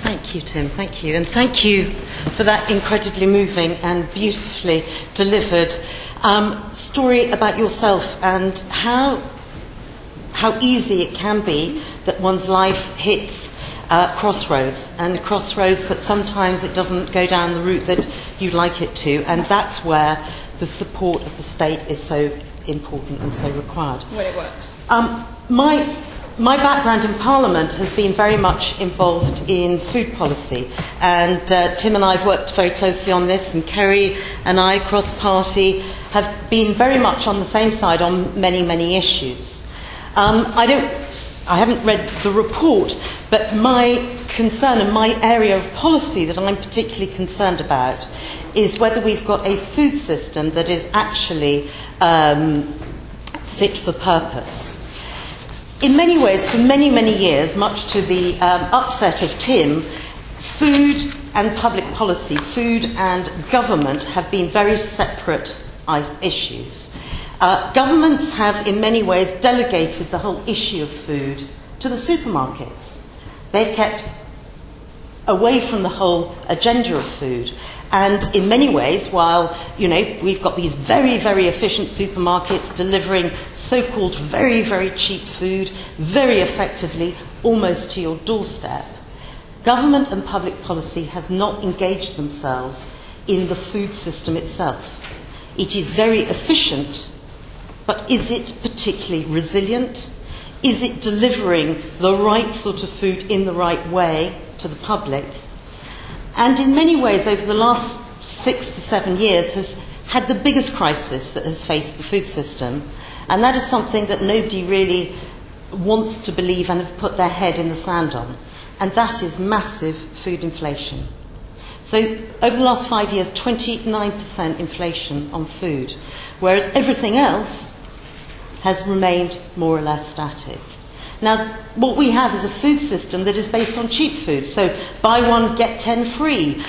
Thank you, Tim. Thank you. And thank you for that incredibly moving and beautifully delivered story about yourself and how easy it can be that one's life hits crossroads, and crossroads that sometimes it doesn't go down the route that you'd like it to, and that's where the support of the state is so important and so required. When it works. My background in Parliament has been very much involved in food policy, and Tim and I have worked very closely on this, and Kerry and I, cross-party, have been very much on the same side on many, many issues. I haven't read the report, but my concern and my area of policy that I'm particularly concerned about is whether we've got a food system that is actually fit for purpose. In many ways, for many, many years, much to the upset of Tim, food and public policy, food and government have been very separate issues. Governments have, in many ways, delegated the whole issue of food to the supermarkets. They've kept away from the whole agenda of food. And in many ways, while, we've got these very, very efficient supermarkets delivering so-called very, very cheap food very effectively, almost to your doorstep, government and public policy has not engaged themselves in the food system itself. It is very efficient, but is it particularly resilient? Is it delivering the right sort of food in the right way to the public? And in many ways, over the last 6 to 7 years, has had the biggest crisis that has faced the food system. And that is something that nobody really wants to believe and have put their head in the sand on. And that is massive food inflation. So over the last 5 years, 29% inflation on food, whereas everything else has remained more or less static. Now, what we have is a food system that is based on cheap food. So, buy one, get 10 free.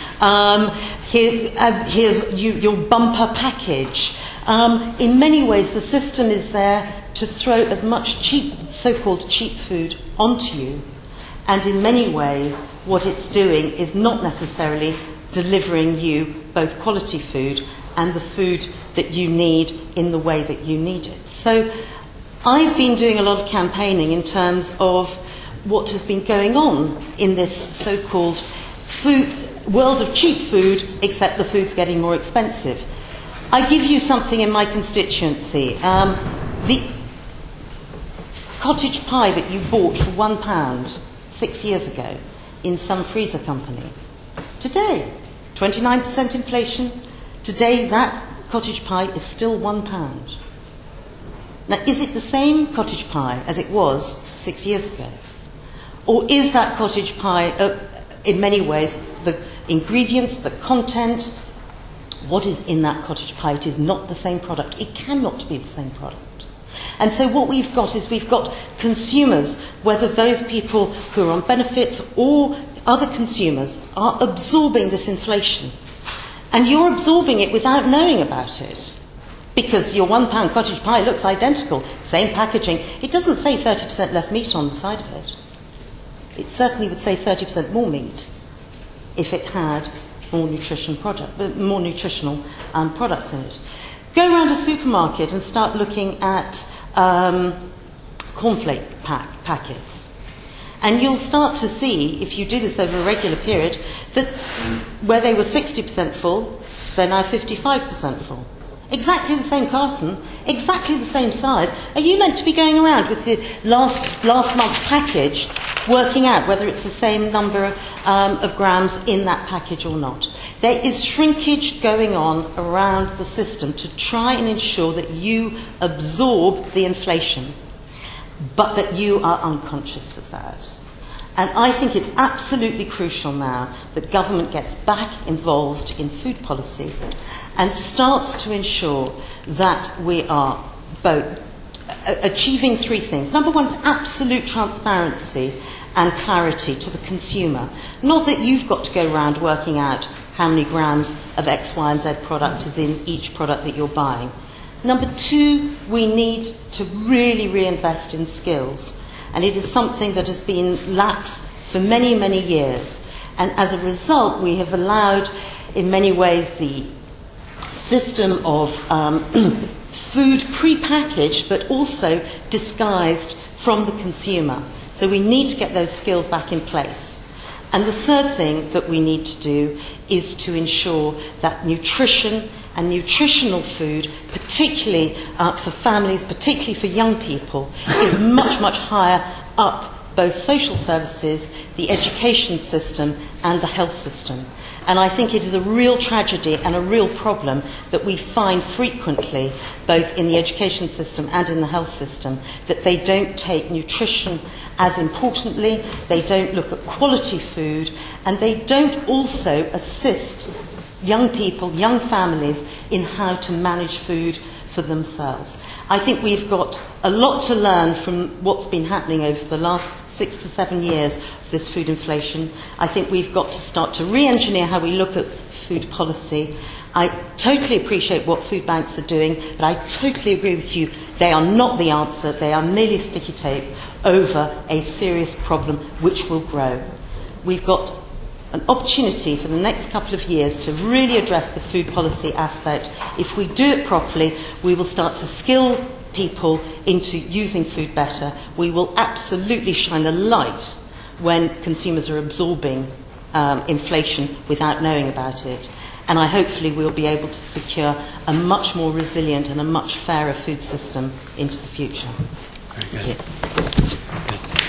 Here's your bumper package. In many ways, the system is there to throw as much cheap, so-called cheap food onto you. And in many ways, what it's doing is not necessarily delivering you both quality food and the food that you need in the way that you need it. So, I've been doing a lot of campaigning in terms of what has been going on in this so-called world of cheap food, except the food's getting more expensive. I give you something in my constituency. The cottage pie that you bought for £1 6 years ago in some freezer company. Today, 29% inflation. Today, that cottage pie is still £1. Now, is it the same cottage pie as it was 6 years ago? Or is that cottage pie, in many ways, the ingredients, the content, what is in that cottage pie? It is not the same product. It cannot be the same product. And so what we've got is we've got consumers, whether those people who are on benefits or other consumers, are absorbing this inflation. And you're absorbing it without knowing about it. Because your £1 cottage pie looks identical, same packaging. It doesn't say 30% less meat on the side of it. It certainly would say 30% more meat if it had more nutritional products in it. Go around a supermarket and start looking at cornflake packets. And you'll start to see, if you do this over a regular period, that where they were 60% full, they're now 55% full. Exactly the same carton, exactly the same size. Are you meant to be going around with the last month's package, working out whether it's the same number of grams in that package or not? There is shrinkage going on around the system to try and ensure that you absorb the inflation, but that you are unconscious of that. And I think it's absolutely crucial now that government gets back involved in food policy and starts to ensure that we are both achieving three things. Number one is absolute transparency and clarity to the consumer. Not that you've got to go around working out how many grams of X, Y, and Z product is in each product that you're buying. Number two, we need to really reinvest in skills. And it is something that has been lax for many, many years. And as a result, we have allowed, in many ways, the system of food pre-packaged but also disguised from the consumer. So we need to get those skills back in place. And the third thing that we need to do is to ensure that nutrition and nutritional food, particularly for families, particularly for young people, is much, much higher up both social services, the education system and the health system. And I think it is a real tragedy and a real problem that we find frequently, both in the education system and in the health system, that they don't take nutrition as importantly, they don't look at quality food, and they don't also assist young people, young families, in how to manage food for themselves. I think we've got a lot to learn from what's been happening over the last 6 to 7 years of this food inflation. I think we've got to start to re-engineer how we look at food policy. I totally appreciate what food banks are doing, but I totally agree with you. They are not the answer. They are merely sticky tape over a serious problem which will grow. We've got an opportunity for the next couple of years to really address the food policy aspect. If we do it properly, we will start to skill people into using food better. We will absolutely shine a light when consumers are absorbing inflation without knowing about it. And hopefully we'll be able to secure a much more resilient and a much fairer food system into the future. Very good. Thank you. Good.